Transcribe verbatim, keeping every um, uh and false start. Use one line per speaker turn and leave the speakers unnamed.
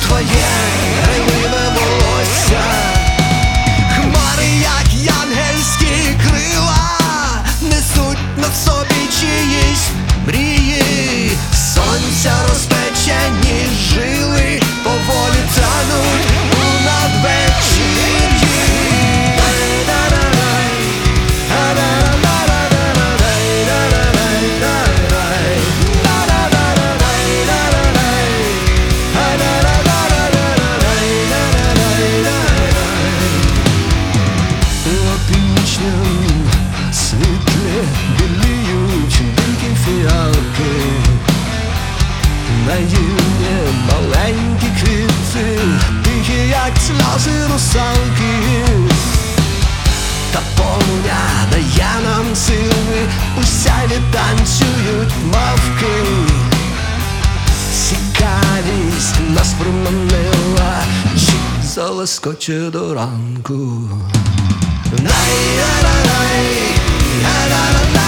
твоє грививе волосся. Хмари, як янгельські крила, несуть на собі чиїсь мрії. Сонця розпечені жили поволі тануть у надвечір'ї. Світлі біліють дикі фіалки, наївні маленькі квіти, тихі, як сльози русалки. Та полуня дає нам сили, у сяйві танцюють мавки. Цікавість нас приманила, чи залискоче до ранку. Най-ра-ра-рай, ра-ра-ра-рай.